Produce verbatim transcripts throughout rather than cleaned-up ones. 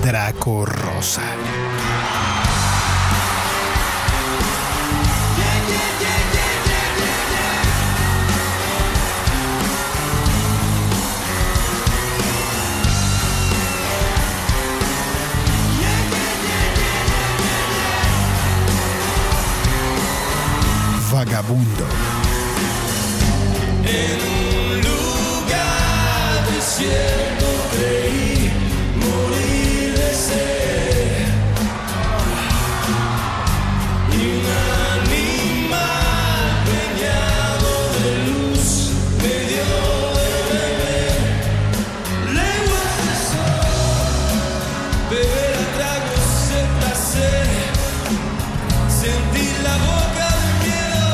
Draco Rosa. Vagabundo. En un lugar desierto creí morir de sed, y un animal preñado de luz me dio de beber lenguas de sol, beber a tragos de placer, sentir la boca del miedo.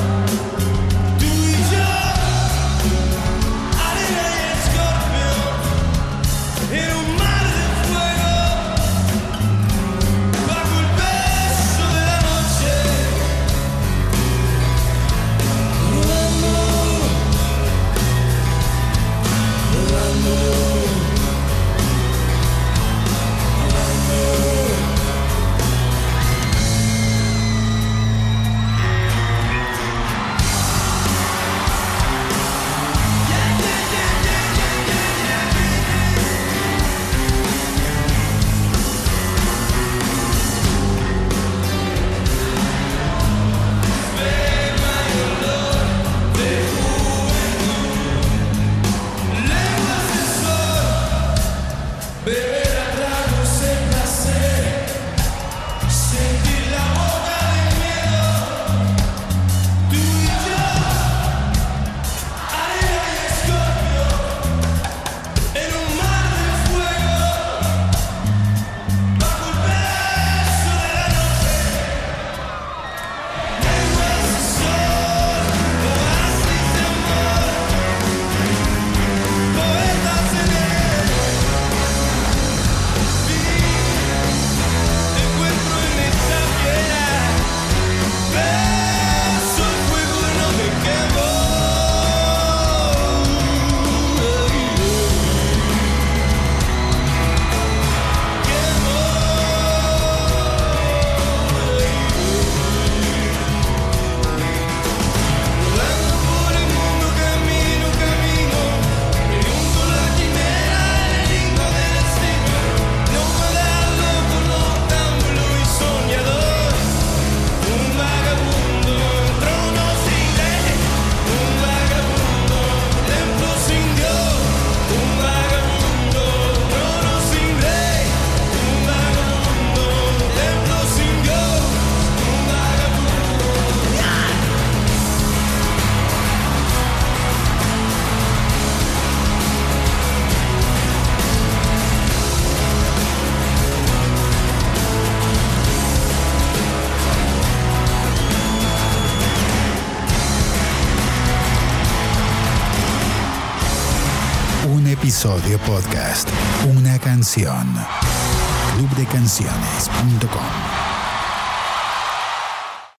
Episodio podcast. Una canción. club de canciones punto com